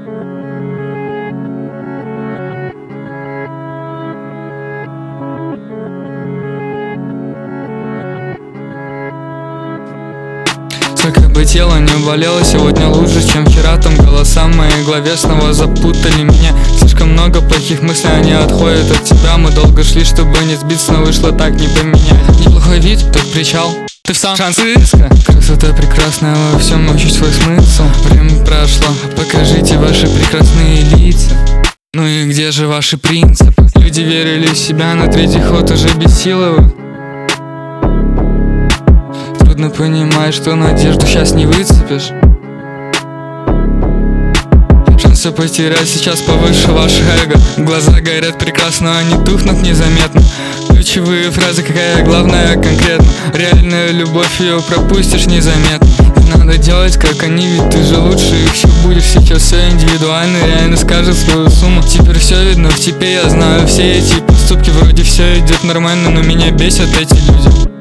Как бы тело не болело, сегодня лучше, чем вчера. Там голоса в моей голове снова запутали меня. Слишком много плохих мыслей, они отходят от тебя. Мы долго шли, чтобы не сбиться, но вышло так, не поменять. Неплохой вид, тут причал, ты в Сан-Франциско. Красота прекрасная, во всем ищу свой смысл. Время прошло, покажите ваши прекрасные лица. Ну и где же ваши принципы? Люди верили в себя, на третий ход уже бессиловы. Трудно понимать, что надежду сейчас не выцепишь. Шансы потерять сейчас повыше ваших эго. Глаза горят прекрасно, они тухнут незаметно. Ключевые фразы, какая главная конкретно. Реальная любовь, ее пропустишь незаметно. Не надо делать, как они, ведь ты же лучше их все будешь. Сейчас все индивидуально, реально скажет свою сумму. Теперь все видно в тебе, я знаю все эти поступки. Вроде все идет нормально, но меня бесят эти люди.